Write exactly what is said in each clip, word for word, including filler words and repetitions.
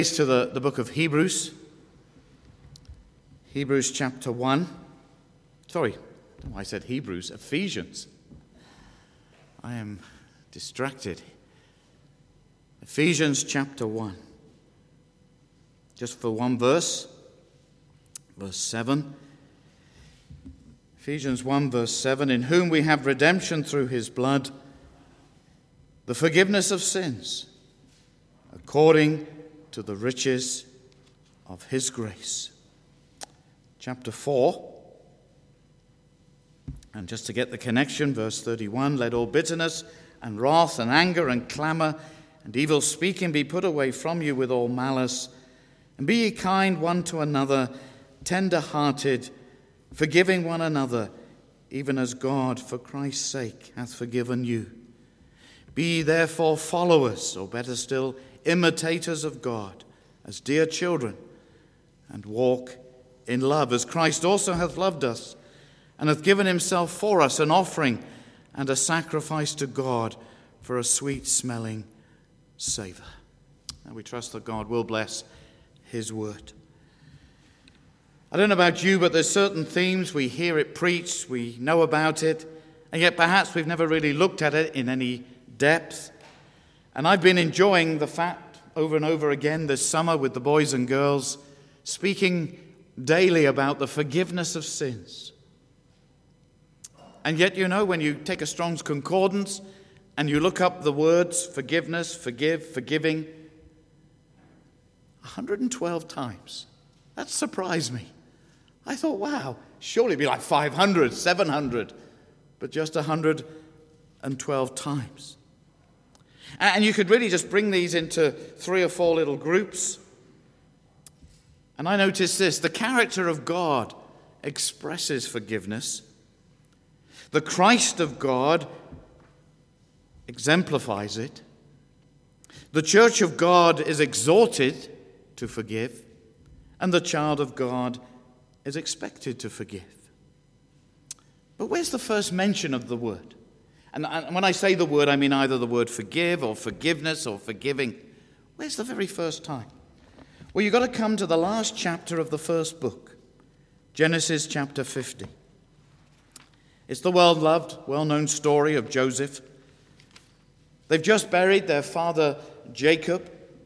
To the, the book of Hebrews, Hebrews chapter one. Sorry, I said Hebrews, Ephesians. I am distracted. Ephesians chapter one. Just for one verse, verse seven. Ephesians one verse seven, in whom we have redemption through his blood, the forgiveness of sins, according to the riches of his grace. Chapter four, and just to get the connection, verse thirty-one, let all bitterness and wrath and anger and clamour and evil speaking be put away from you with all malice, and be ye kind one to another, tender-hearted, forgiving one another, even as God for Christ's sake hath forgiven you. Be ye therefore followers, or better still, imitators of God, as dear children, and walk in love, as Christ also hath loved us, and hath given himself for us, an offering and a sacrifice to God for a sweet-smelling savour. And we trust that God will bless his word. I don't know about you, but there's certain themes, we hear it preached, we know about it, and yet perhaps we've never really looked at it in any depth. And I've been enjoying the fact over and over again this summer with the boys and girls, speaking daily about the forgiveness of sins. And yet, you know, when you take a Strong's Concordance and you look up the words forgiveness, forgive, forgiving, one hundred twelve times. That surprised me. I thought, wow, surely it'd be like five hundred, seven hundred, but just one hundred twelve times. And you could really just bring these into three or four little groups. And I noticed this: the character of God expresses forgiveness. The Christ of God exemplifies it. The church of God is exhorted to forgive. And the child of God is expected to forgive. But where's the first mention of the word? And when I say the word, I mean either the word forgive or forgiveness or forgiving. Where's the very first time? Well, you've got to come to the last chapter of the first book, Genesis chapter fifty. It's the well-loved, well-known story of Joseph. They've just buried their father Jacob,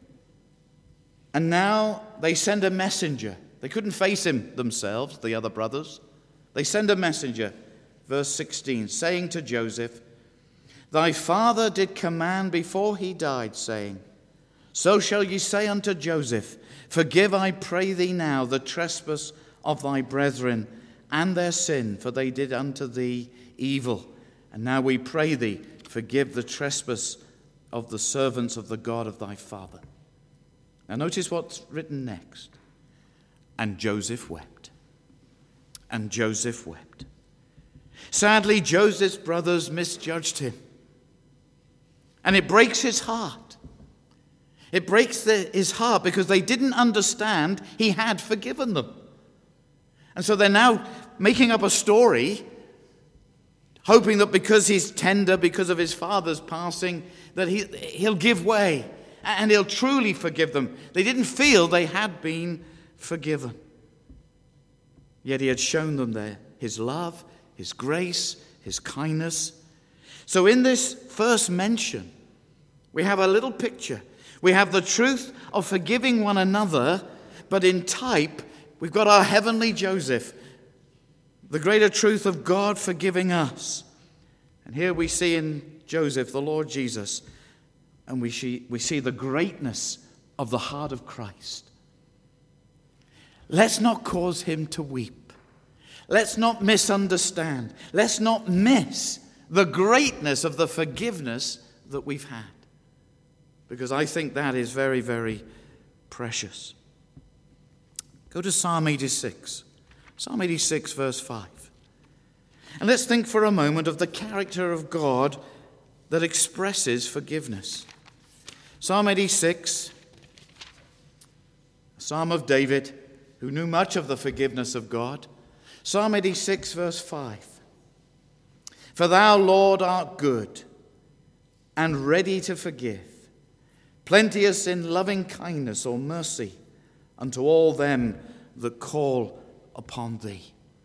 and now they send a messenger. They couldn't face him themselves, the other brothers. They send a messenger, verse sixteen, saying to Joseph, thy father did command before he died, saying, so shall ye say unto Joseph, forgive, I pray thee now, the trespass of thy brethren and their sin, for they did unto thee evil. And now we pray thee, forgive the trespass of the servants of the God of thy father. Now notice what's written next. And Joseph wept. And Joseph wept. Sadly, Joseph's brothers misjudged him. And it breaks his heart. It breaks the, his heart because they didn't understand he had forgiven them. And so they're now making up a story, hoping that because he's tender, because of his father's passing, that he, he'll give way and he'll truly forgive them. They didn't feel they had been forgiven. Yet he had shown them there his love, his grace, his kindness. So in this first mention, we have a little picture. We have the truth of forgiving one another, but in type, we've got our heavenly Joseph, the greater truth of God forgiving us. And here we see in Joseph the Lord Jesus, and we see, we see the greatness of the heart of Christ. Let's not cause him to weep. Let's not misunderstand. Let's not miss the greatness of the forgiveness that we've had. Because I think that is very, very precious. Go to Psalm eighty-six. Psalm eighty-six, verse five. And let's think for a moment of the character of God that expresses forgiveness. Psalm eighty-six, a psalm of David, who knew much of the forgiveness of God. Psalm eighty-six, verse five. For thou, Lord, art good and ready to forgive, plenteous in loving kindness or mercy unto all them that call upon thee.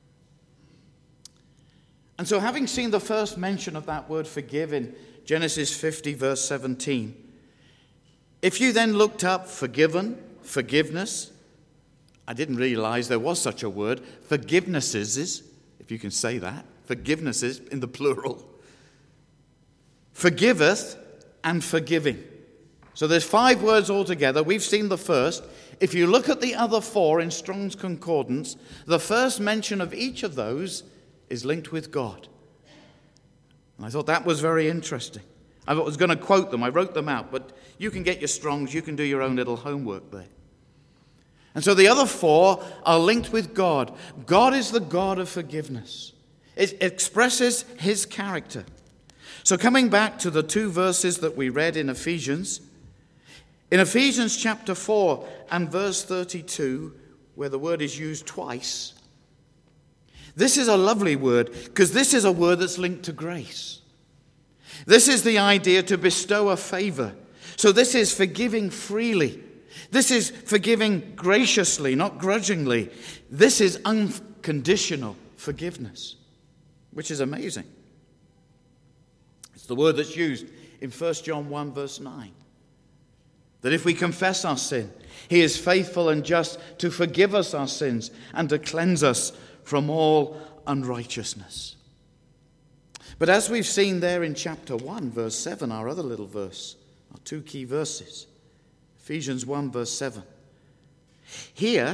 And so, having seen the first mention of that word forgive in Genesis fifty, verse seventeen, if you then looked up forgiven, forgiveness, I didn't realize there was such a word, forgivenesses, if you can say that, forgivenesses in the plural, forgiveth and forgiving. So there's five words altogether. We've seen the first. If you look at the other four in Strong's Concordance, the first mention of each of those is linked with God. And I thought that was very interesting. I was going to quote them. I wrote them out, but you can get your Strongs. You can do your own little homework there. And so the other four are linked with God. God is the God of forgiveness. It expresses his character. So coming back to the two verses that we read in Ephesians, in Ephesians chapter four and verse thirty-two, where the word is used twice, this is a lovely word because this is a word that's linked to grace. This is the idea to bestow a favor. So this is forgiving freely. This is forgiving graciously, not grudgingly. This is unconditional forgiveness, which is amazing. It's the word that's used in First John one, verse nine. That if we confess our sin, he is faithful and just to forgive us our sins and to cleanse us from all unrighteousness. But as we've seen there in chapter one, verse seven, our other little verse, our two key verses, Ephesians one, verse seven. Here,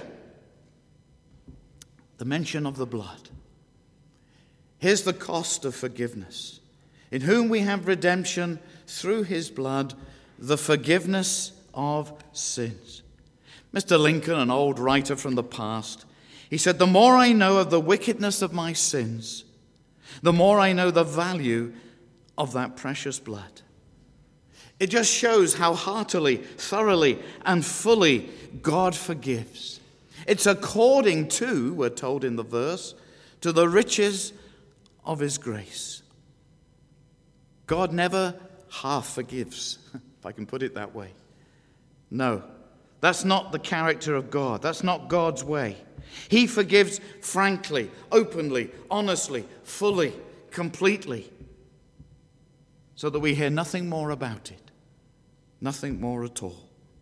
the mention of the blood. Here's the cost of forgiveness. In whom we have redemption through his blood, the forgiveness of sins. Mister Lincoln, an old writer from the past, he said, the more I know of the wickedness of my sins, the more I know the value of that precious blood. It just shows how heartily, thoroughly, and fully God forgives. It's according to, we're told in the verse, to the riches of his grace. God never half forgives, if I can put it that way. No, that's not the character of God. That's not God's way. He forgives frankly, openly, honestly, fully, completely, so that we hear nothing more about it. Nothing more at all.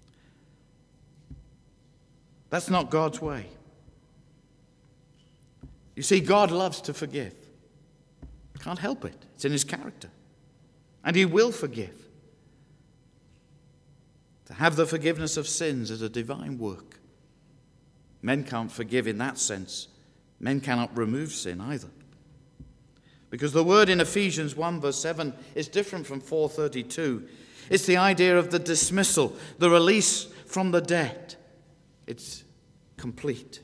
That's not God's way. You see, God loves to forgive. Can't help it. It's in his character. And he will forgive. To have the forgiveness of sins is a divine work. Men can't forgive in that sense. Men cannot remove sin either. Because the word in Ephesians one verse seven is different from four thirty-two. It's the idea of the dismissal, the release from the debt. It's complete.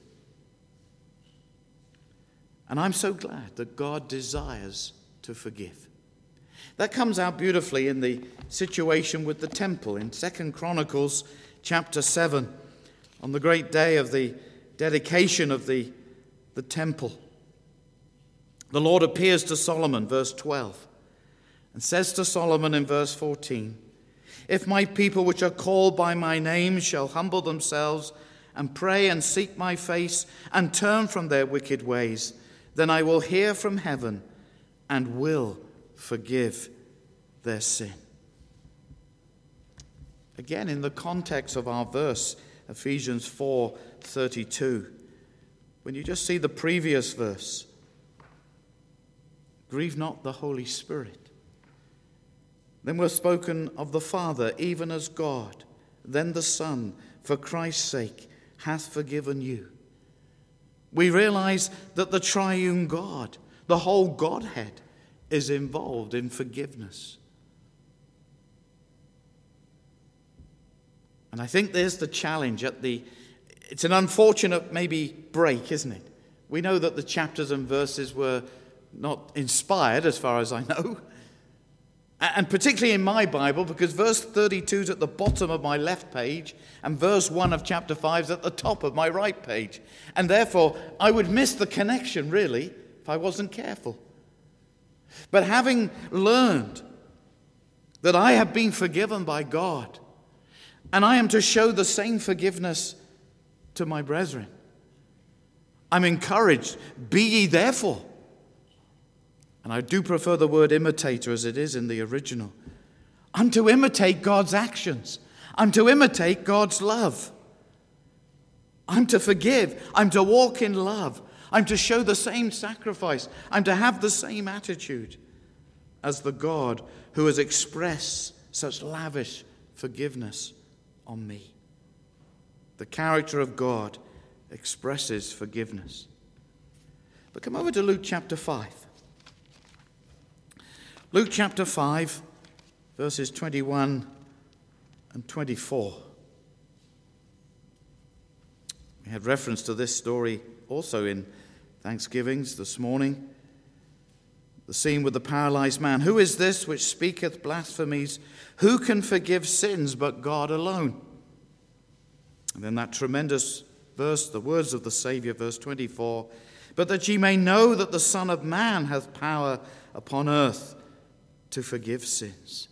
And I'm so glad that God desires to forgive. That comes out beautifully in the situation with the temple in Second Chronicles chapter seven, on the great day of the dedication of the, the temple. The Lord appears to Solomon, verse twelve, and says to Solomon in verse fourteen, if my people which are called by my name shall humble themselves and pray and seek my face and turn from their wicked ways, then I will hear from heaven and will forgive their sin. Again, in the context of our verse, Ephesians four thirty-two, when you just see the previous verse, grieve not the Holy Spirit. Then we're spoken of the Father, even as God, then the Son, for Christ's sake, hath forgiven you. We realize that the triune God, the whole Godhead, is involved in forgiveness. And I think there's the challenge at the, it's an unfortunate maybe break, isn't it? We know that the chapters and verses were not inspired as far as I know. And particularly in my Bible, because verse thirty-two is at the bottom of my left page and verse one of chapter five is at the top of my right page. And therefore, I would miss the connection, really, if I wasn't careful. But having learned that I have been forgiven by God, And I am to show the same forgiveness to my brethren. I'm encouraged, be ye therefore. And I do prefer the word imitator as it is in the original. I'm to imitate God's actions. I'm to imitate God's love. I'm to forgive. I'm to walk in love. I'm to show the same sacrifice. I'm to have the same attitude as the God who has expressed such lavish forgiveness on me. The character of God expresses forgiveness. But come over to Luke chapter five. Luke chapter five, verses twenty-one and twenty-four. We had reference to this story also in Thanksgivings this morning. The scene with the paralyzed man. Who is this which speaketh blasphemies? Who can forgive sins but God alone? And then that tremendous verse, the words of the Savior, verse twenty-four. But that ye may know that the Son of Man hath power upon earth to forgive sins.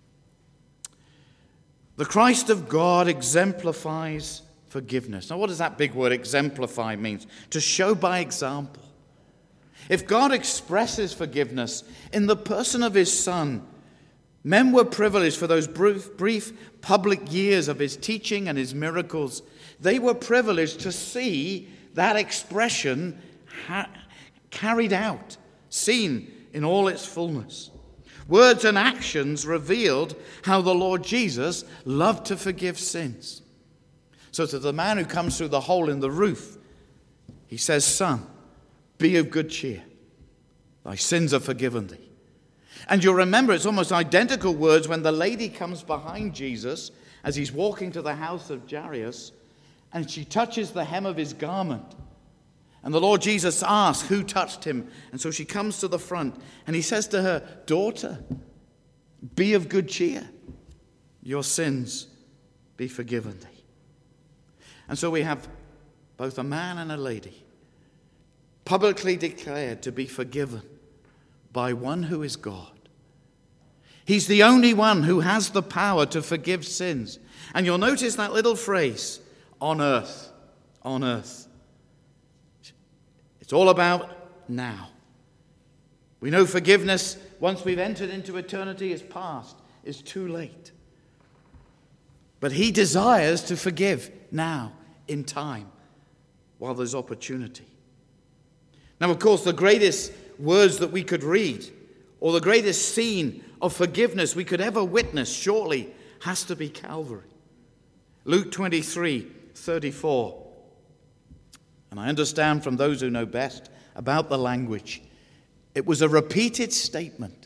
The Christ of God exemplifies forgiveness. Now, what does that big word exemplify mean? To show by example. If God expresses forgiveness in the person of his Son, men were privileged for those brief, brief public years of his teaching and his miracles. They were privileged to see that expression ha- carried out, seen in all its fullness. Words and actions revealed how the Lord Jesus loved to forgive sins. So to the man who comes through the hole in the roof, he says, Son, be of good cheer. Thy sins are forgiven thee. And you'll remember it's almost identical words when the lady comes behind Jesus as he's walking to the house of Jairus, and she touches the hem of his garment. And the Lord Jesus asks who touched him. And so she comes to the front and he says to her, Daughter, be of good cheer. Your sins be forgiven thee. And so we have both a man and a lady publicly declared to be forgiven by one who is God. He's the only one who has the power to forgive sins. And you'll notice that little phrase, on earth, on earth. It's all about now. We know forgiveness, once we've entered into eternity, is past, is too late. But he desires to forgive now, in time, while there's opportunity. Now, of course, the greatest words that we could read, or the greatest scene of forgiveness we could ever witness, shortly, has to be Calvary. Luke twenty-three, thirty-four. And I understand from those who know best about the language, it was a repeated statement.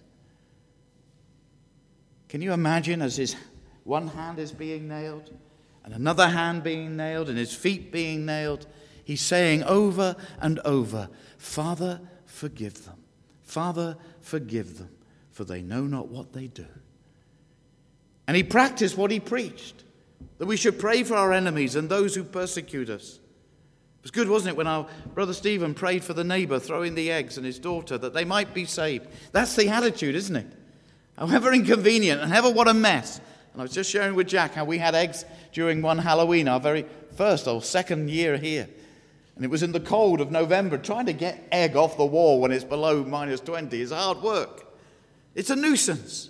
Can you imagine as his one hand is being nailed, and another hand being nailed, and his feet being nailed, he's saying over and over, Father, forgive them. Father, forgive them, for they know not what they do. And he practiced what he preached, that we should pray for our enemies and those who persecute us. It was good, wasn't it, when our brother Stephen prayed for the neighbor throwing the eggs and his daughter, that they might be saved. That's the attitude, isn't it? However inconvenient and however what a mess. And I was just sharing with Jack how we had eggs during one Halloween, our very first or second year here. And it was in the cold of November. Trying to get egg off the wall when it's below minus twenty is hard work. It's a nuisance.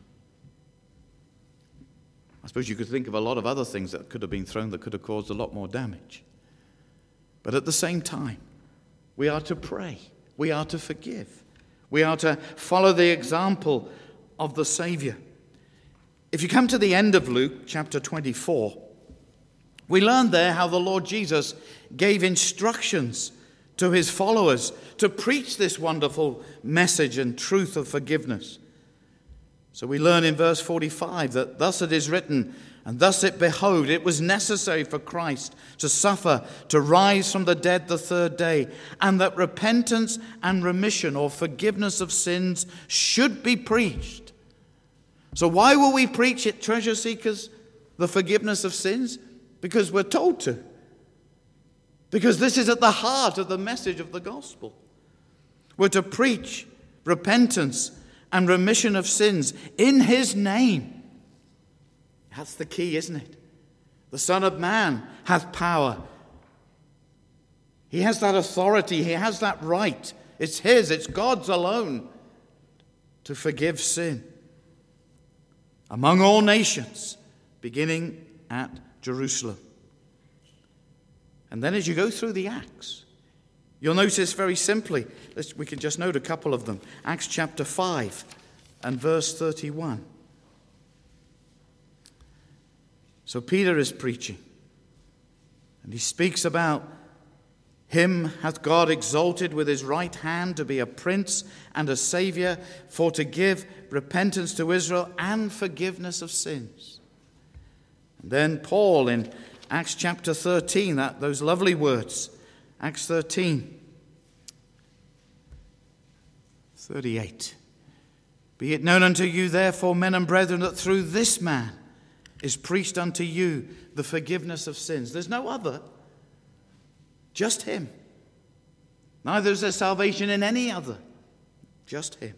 I suppose you could think of a lot of other things that could have been thrown that could have caused a lot more damage. But at the same time, we are to pray. We are to forgive. We are to follow the example of the Savior. If you come to the end of Luke chapter twenty-four, we learn there how the Lord Jesus gave instructions to his followers to preach this wonderful message and truth of forgiveness. So we learn in verse forty-five that thus it is written, and thus it behoved, it was necessary for Christ to suffer, to rise from the dead the third day, and that repentance and remission or forgiveness of sins should be preached. So why will we preach it, treasure seekers, the forgiveness of sins? Because we're told to. Because this is at the heart of the message of the gospel. We're to preach repentance and remission of sins in his name. That's the key, isn't it? The Son of Man hath power. He has that authority. He has that right. It's his. It's God's alone to forgive sin among all nations, beginning at Jerusalem. And then as you go through the Acts, you'll notice very simply, let's, we can just note a couple of them. Acts chapter five and verse thirty-one. So Peter is preaching, and he speaks about him hath God exalted with his right hand to be a prince and a saviour, for to give repentance to Israel and forgiveness of sins. And then Paul in Acts chapter thirteen, that those lovely words, Acts thirteen, thirty-eight. Be it known unto you, therefore, men and brethren, that through this man is preached unto you the forgiveness of sins. There's no other, just him. Neither is there salvation in any other, just him.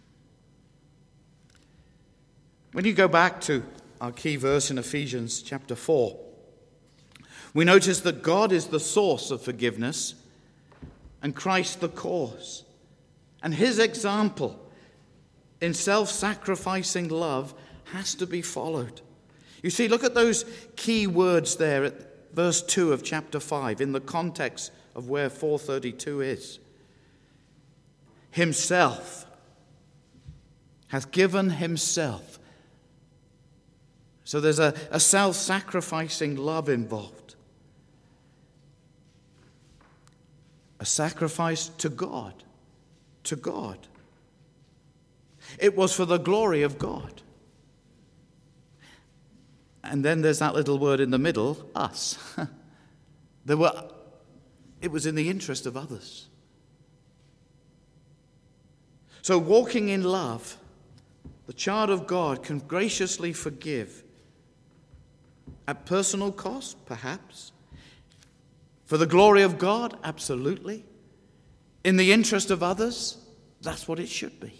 When you go back to our key verse in Ephesians chapter four, we notice that God is the source of forgiveness and Christ the cause. And his example in self-sacrificing love has to be followed. You see, look at those key words there at verse two of chapter five in the context of where four thirty-two is. Himself hath given himself. So there's a, a self-sacrificing love involved. A sacrifice to God. To God. It was for the glory of God. And then there's that little word in the middle, us. There were, it was in the interest of others. So walking in love, the child of God can graciously forgive at personal cost, perhaps. For the glory of God, absolutely. In the interest of others, that's what it should be.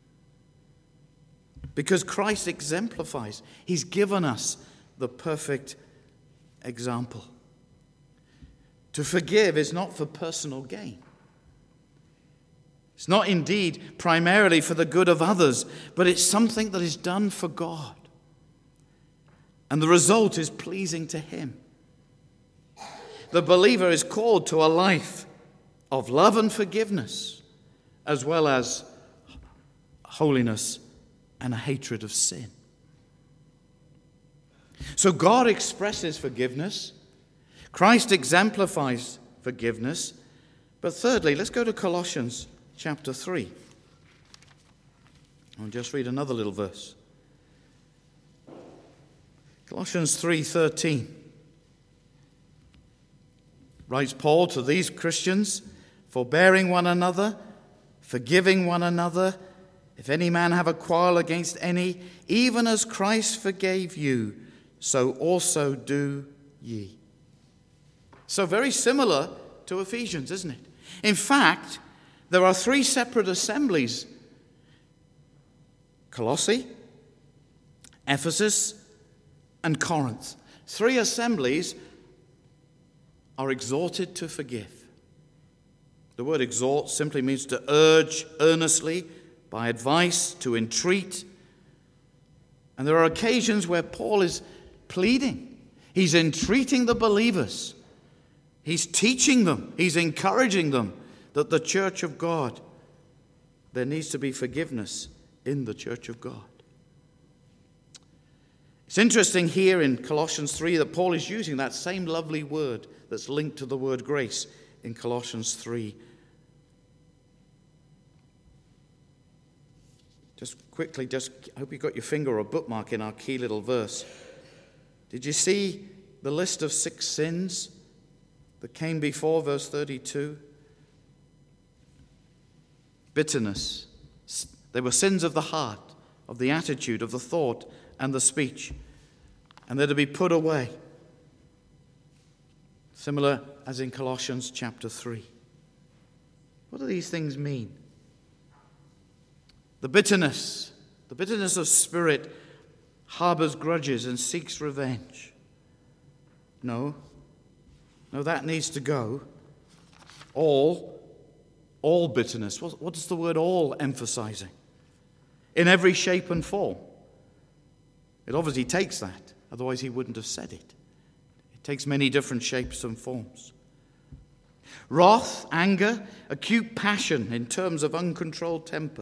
Because Christ exemplifies. He's given us the perfect example. To forgive is not for personal gain. It's not indeed primarily for the good of others, but it's something that is done for God. And the result is pleasing to him. The believer is called to a life of love and forgiveness, as well as holiness and a hatred of sin. So God expresses forgiveness. Christ exemplifies forgiveness. But thirdly, let's go to Colossians chapter three. I'll just read another little verse. Colossians three thirteen. Writes Paul to these Christians, forbearing one another, forgiving one another, if any man have a quarrel against any, even as Christ forgave you, so also do ye. So very similar to Ephesians, isn't it? In fact, there are three separate assemblies. Colossae, Ephesus, and Corinth. Three assemblies are exhorted to forgive. The word exhort simply means to urge earnestly, by advice, to entreat. And there are occasions where Paul is pleading. He's entreating the believers. He's teaching them. He's encouraging them that the church of God, there needs to be forgiveness in the church of God. It's interesting here in Colossians three that Paul is using that same lovely word that's linked to the word grace in Colossians three. Just quickly, just I hope you got your finger or bookmark in our key little verse. Did you see the list of six sins that came before verse thirty-two? Bitterness. They were sins of the heart, of the attitude, of the thought, and the speech. And they're to be put away. Similar as in Colossians chapter three. What do these things mean? The bitterness, the bitterness of spirit harbors grudges and seeks revenge. No. No, that needs to go. All, all bitterness. What, what is the word all emphasizing? In every shape and form. It obviously takes that. Otherwise he wouldn't have said it. It takes many different shapes and forms. Wrath, anger, acute passion in terms of uncontrolled temper.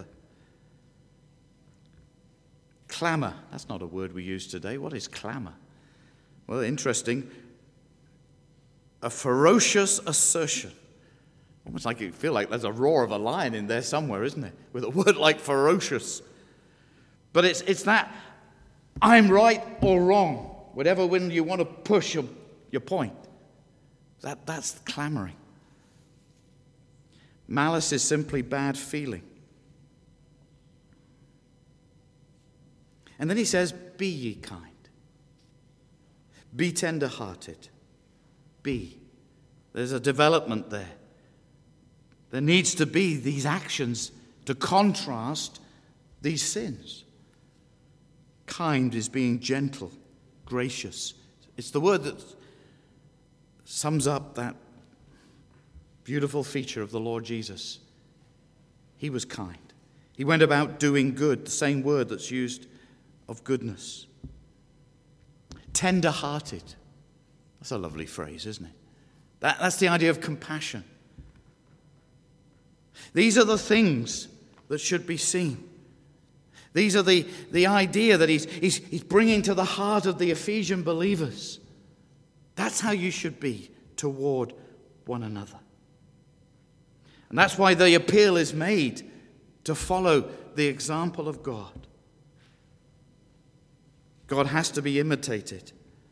Clamor. That's not a word we use today. What is clamor? Well, interesting. A ferocious assertion. Almost like you feel like there's a roar of a lion in there somewhere, isn't it? With a word like ferocious. But it's it's that I'm right or wrong. Whatever when you want to push your, your point. That, that's clamoring. Malice is simply bad feeling. And then he says, be ye kind. Be tender-hearted. Be. There's a development there. There needs to be these actions to contrast these sins. Kind is being gentle, gracious. It's the word that sums up that beautiful feature of the Lord Jesus. He was kind. He went about doing good, the same word that's used of goodness. Tender-hearted. That's a lovely phrase, isn't it? That, that's the idea of compassion. These are the things that should be seen. These are the, the idea that he's, he's, he's bringing to the heart of the Ephesian believers. That's how you should be toward one another. And that's why the appeal is made to follow the example of God. God has to be imitated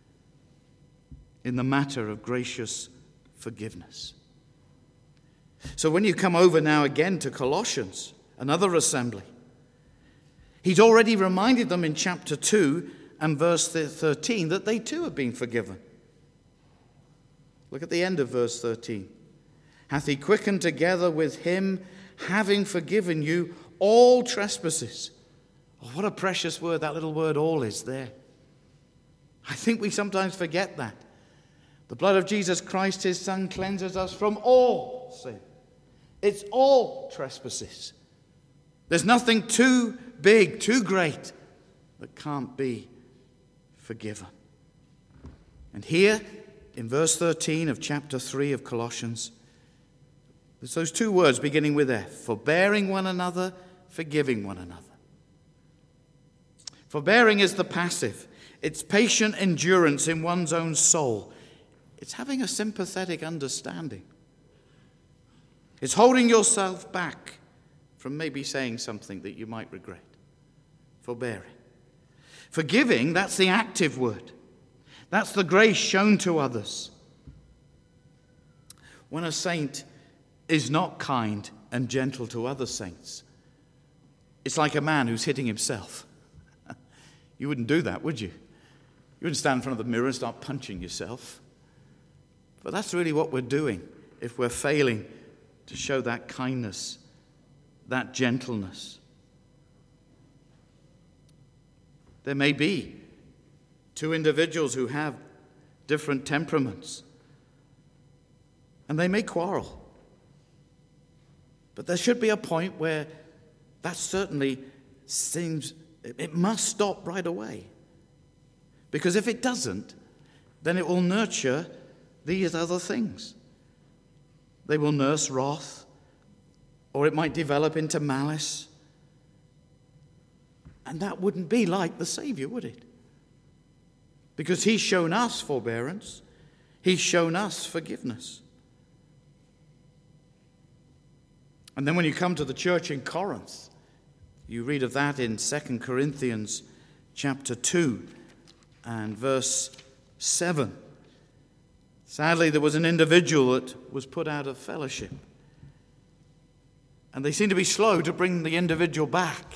in the matter of gracious forgiveness. So when you come over now again to Colossians, another assembly, he's already reminded them in chapter two and verse thirteen that they too have been forgiven. Look at the end of verse thirteen. Hath he quickened together with him, having forgiven you all trespasses. Oh, what a precious word that little word all is there. I think we sometimes forget that. The blood of Jesus Christ, his Son, cleanses us from all sin. It's all trespasses. There's nothing too big, too great that can't be forgiven. And here, in verse thirteen of chapter three of Colossians, there's those two words beginning with F. Forbearing one another, forgiving one another. Forbearing is the passive. It's patient endurance in one's own soul. It's having a sympathetic understanding. It's holding yourself back from maybe saying something that you might regret. Forbearing. Forgiving, that's the active word. That's the grace shown to others. When a saint is not kind and gentle to other saints, it's like a man who's hitting himself. You wouldn't do that, would you? You wouldn't stand in front of the mirror and start punching yourself. But that's really what we're doing if we're failing to show that kindness, that gentleness. There may be two individuals who have different temperaments, and they may quarrel. But there should be a point where that certainly seems, it must stop right away. Because if it doesn't, then it will nurture these other things. They will nurse wrath, or it might develop into malice. And that wouldn't be like the Savior, would it? Because he's shown us forbearance. He's shown us forgiveness. And then when you come to the church in Corinth, you read of that in Second Corinthians chapter two and verse seven. Sadly, there was an individual that was put out of fellowship. And they seem to be slow to bring the individual back.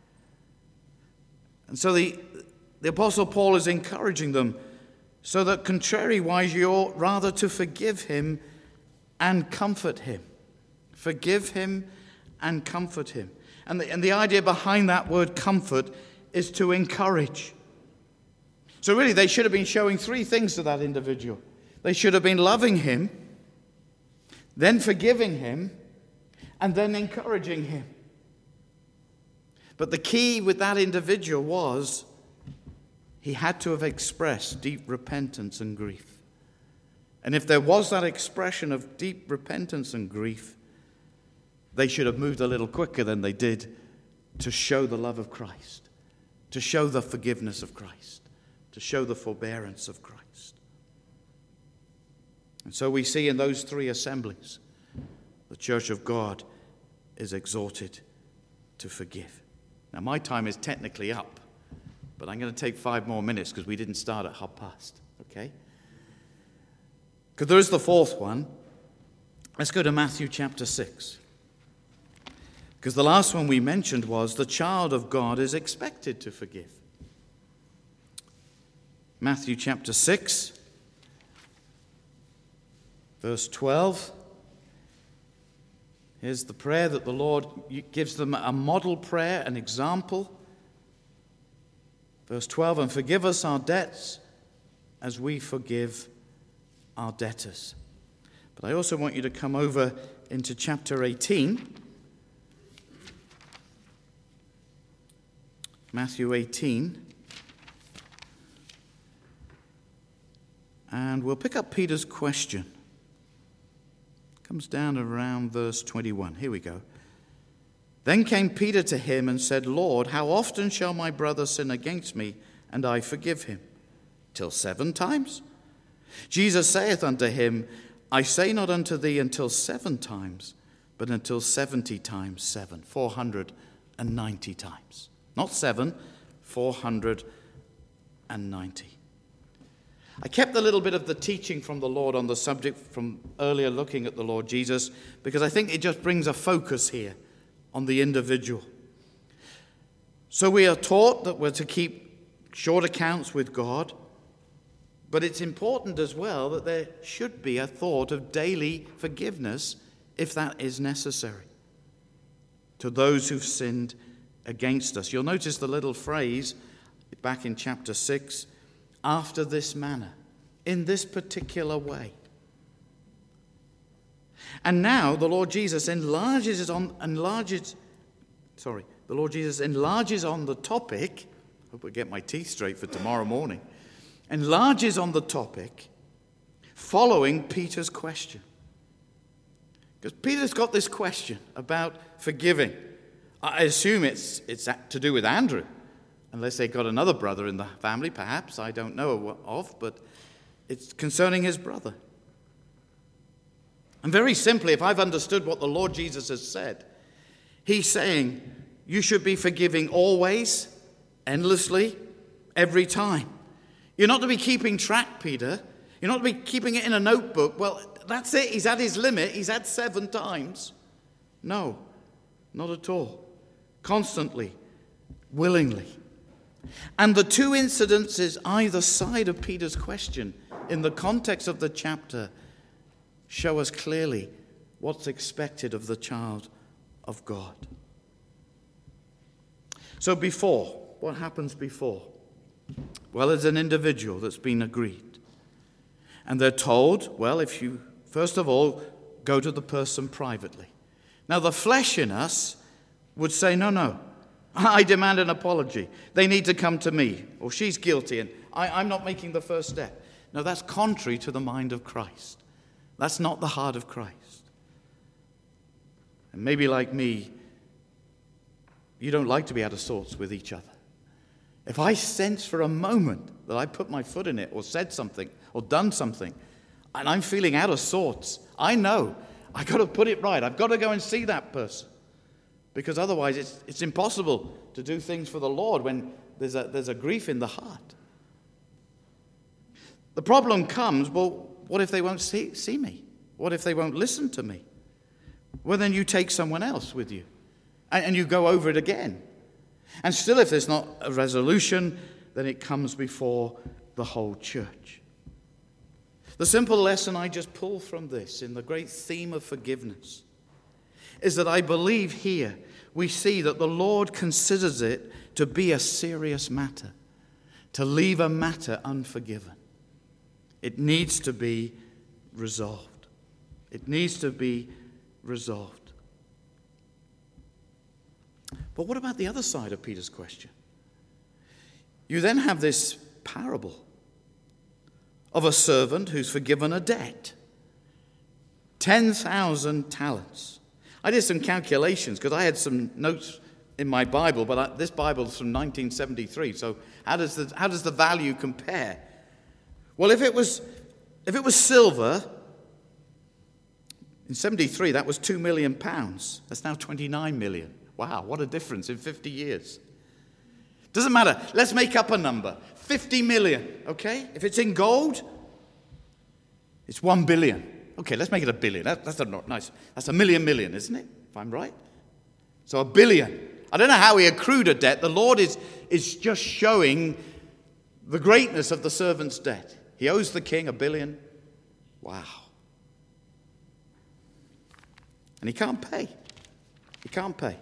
And so the, the Apostle Paul is encouraging them, so that contrariwise you ought rather to forgive him and comfort him. Forgive him and comfort him. And the, and the idea behind that word comfort is to encourage. So really, they should have been showing three things to that individual. They should have been loving him, then forgiving him, and then encouraging him. But the key with that individual was he had to have expressed deep repentance and grief. And if there was that expression of deep repentance and grief, they should have moved a little quicker than they did to show the love of Christ, to show the forgiveness of Christ, to show the forbearance of Christ. And so we see in those three assemblies, the church of God is exhorted to forgive. Now, my time is technically up, but I'm going to take five more minutes because we didn't start at half past, okay? Because there is the fourth one. Let's go to Matthew chapter six. Because the last one we mentioned was the child of God is expected to forgive. Matthew chapter six, verse twelve. Here's the prayer that the Lord gives them, a model prayer, an example. Verse twelve, and forgive us our debts as we forgive our debtors. But I also want you to come over into chapter eighteen. Matthew eighteen. And we'll pick up Peter's question. Comes down around verse twenty-one. Here we go. Then came Peter to him and said, Lord, how often shall my brother sin against me, and I forgive him? Till seven times? Jesus saith unto him, I say not unto thee until seven times, but until seventy times seven, four hundred and ninety times. Not seven, four hundred and ninety. I kept a little bit of the teaching from the Lord on the subject from earlier looking at the Lord Jesus, because I think it just brings a focus here on the individual. So we are taught that we're to keep short accounts with God, but it's important as well that there should be a thought of daily forgiveness if that is necessary to those who've sinned against us. You'll notice the little phrase back in chapter six, after this manner, in this particular way. And now the Lord Jesus enlarges it on enlarges sorry, the Lord Jesus enlarges on the topic. Hope I get my teeth straight for tomorrow morning. Enlarges on the topic following Peter's question. Because Peter's got this question about forgiving. I assume it's it's to do with Andrew. Unless they got another brother in the family, perhaps, I don't know of, but it's concerning his brother. And very simply, if I've understood what the Lord Jesus has said, he's saying you should be forgiving always, endlessly, every time. You're not to be keeping track, Peter. You're not to be keeping it in a notebook. Well, that's it. He's at his limit. He's had seven times. No, not at all. Constantly, willingly. And the two incidences either side of Peter's question in the context of the chapter show us clearly what's expected of the child of God. So before, what happens before? Well, there's an individual that's been agreed. And they're told, well, if you, first of all, go to the person privately. Now, the flesh in us would say, no, no. I demand an apology. They need to come to me. Or she's guilty and I, I'm not making the first step. No, that's contrary to the mind of Christ. That's not the heart of Christ. And maybe like me, you don't like to be out of sorts with each other. If I sense for a moment that I put my foot in it or said something or done something and I'm feeling out of sorts, I know I've got to put it right. I've got to go and see that person. Because otherwise it's, it's impossible to do things for the Lord when there's a, there's a grief in the heart. The problem comes, well, what if they won't see, see me? What if they won't listen to me? Well, then you take someone else with you and, and you go over it again. And still, if there's not a resolution, then it comes before the whole church. The simple lesson I just pull from this in the great theme of forgiveness is that I believe here we see that the Lord considers it to be a serious matter. to leave a matter unforgiven. It needs to be resolved. It needs to be resolved. But what about the other side of Peter's question? You then have this parable of a servant who's forgiven a debt. ten thousand talents. I did some calculations because I had some notes in my Bible, but I, this Bible is from nineteen seventy-three, so how does the, how does the value compare? Well, if it was if it was silver, in seventy-three, that was two million pounds. That's now twenty-nine million. Wow, what a difference in fifty years. Doesn't matter. Let's make up a number. fifty million, okay? If it's in gold, it's one billion. Okay, let's make it a billion. That, that's a, not nice. That's a million million, isn't it? If I'm right. So a billion. I don't know how he accrued a debt. The Lord is, is just showing the greatness of the servant's debt. He owes the king a billion. Wow. And he can't pay. He can't pay.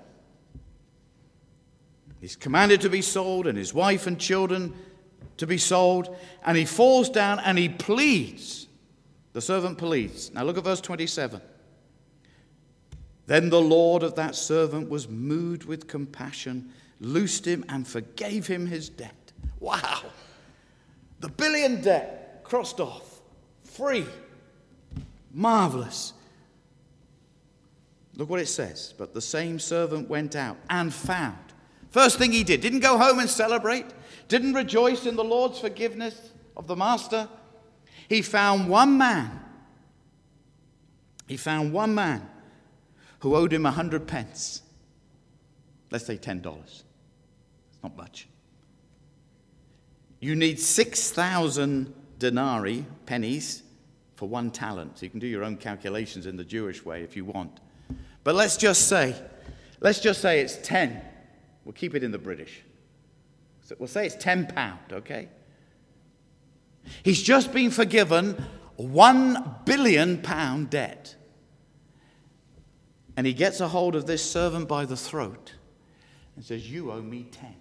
He's commanded to be sold, and his wife and children to be sold. And he falls down and he pleads. The servant pleads. Now look at verse twenty-seven. Then the Lord of that servant was moved with compassion, loosed him, and forgave him his debt. Wow. The billion debt crossed off. Free. Marvelous. Look what it says. But the same servant went out and found. First thing he did, didn't go home and celebrate, didn't rejoice in the Lord's forgiveness of the master. He found one man. He found one man who owed him a hundred pence. Let's say ten dollars. It's not much. You need six thousand denarii, pennies, for one talent. So you can do your own calculations in the Jewish way if you want. But let's just say, let's just say it's ten. We'll keep it in the British. So we'll say it's ten pound, okay? He's just been forgiven one billion pound debt. And he gets a hold of this servant by the throat and says, you owe me ten.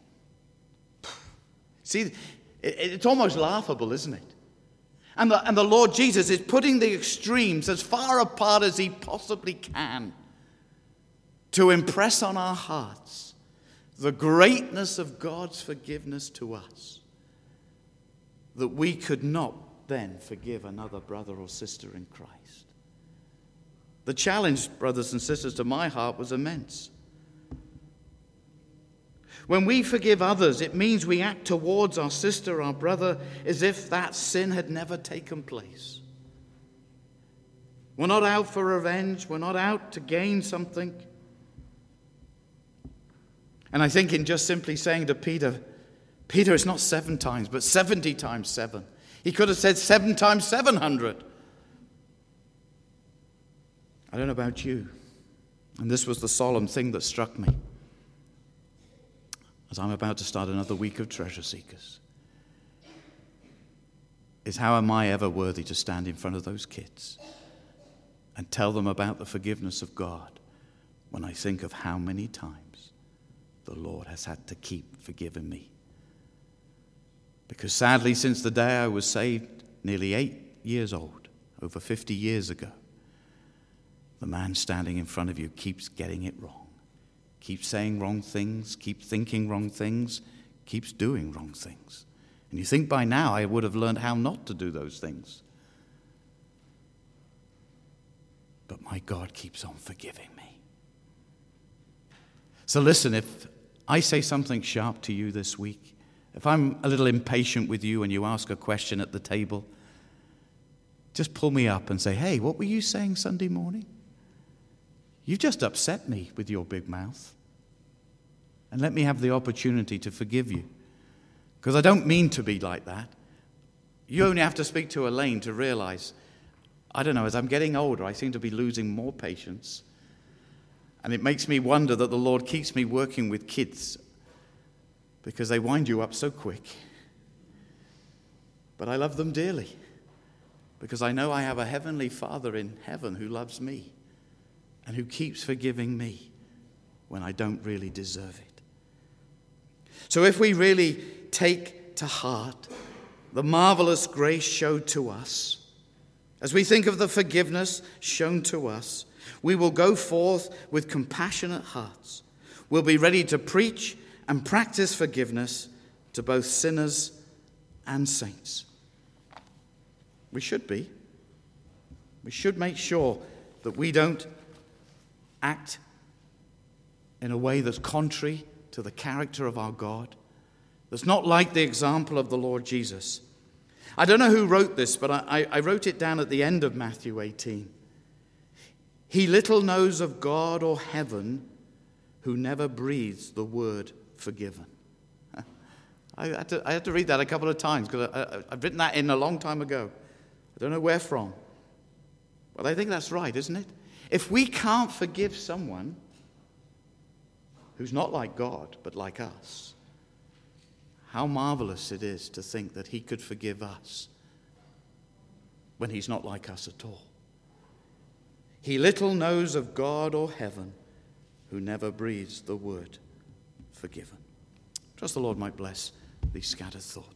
See, it's almost laughable, isn't it? And the, and the Lord Jesus is putting the extremes as far apart as he possibly can to impress on our hearts the greatness of God's forgiveness to us, that we could not then forgive another brother or sister in Christ. The challenge, brothers and sisters, to my heart was immense. When we forgive others, it means we act towards our sister, our brother, as if that sin had never taken place. We're not out for revenge. We're not out to gain something. And I think in just simply saying to Peter, Peter, it's not seven times, but seventy times seven. He could have said seven times seven hundred. I don't know about you. And this was the solemn thing that struck me as I'm about to start another week of Treasure Seekers. Is how am I ever worthy to stand in front of those kids and tell them about the forgiveness of God when I think of how many times the Lord has had to keep forgiving me. Because sadly, since the day I was saved, nearly eight years old, over fifty years ago, the man standing in front of you keeps getting it wrong, keeps saying wrong things, keeps thinking wrong things, keeps doing wrong things. And you think by now I would have learned how not to do those things. But my God keeps on forgiving me. So listen, if I say something sharp to you this week, if I'm a little impatient with you and you ask a question at the table, just pull me up and say, hey, what were you saying Sunday morning? You've just upset me with your big mouth. And let me have the opportunity to forgive you. Because I don't mean to be like that. You only have to speak to Elaine to realize, I don't know, as I'm getting older, I seem to be losing more patience. And it makes me wonder that the Lord keeps me working with kids because they wind you up so quick. But I love them dearly because I know I have a heavenly Father in heaven who loves me and who keeps forgiving me when I don't really deserve it. So if we really take to heart the marvelous grace showed to us, as we think of the forgiveness shown to us, we will go forth with compassionate hearts. We'll be ready to preach and practice forgiveness to both sinners and saints. We should be. We should make sure that we don't act in a way that's contrary to the character of our God, that's not like the example of the Lord Jesus. I don't know who wrote this, but I, I wrote it down at the end of Matthew eighteen. He little knows of God or heaven who never breathes the word forgiven. I had to, I had to read that a couple of times because I, I, I've written that in a long time ago. I don't know where from. But I think that's right, isn't it? If we can't forgive someone who's not like God but like us, how marvelous it is to think that he could forgive us when he's not like us at all. He little knows of God or heaven who never breathes the word forgiven. Trust the Lord might bless these scattered thoughts.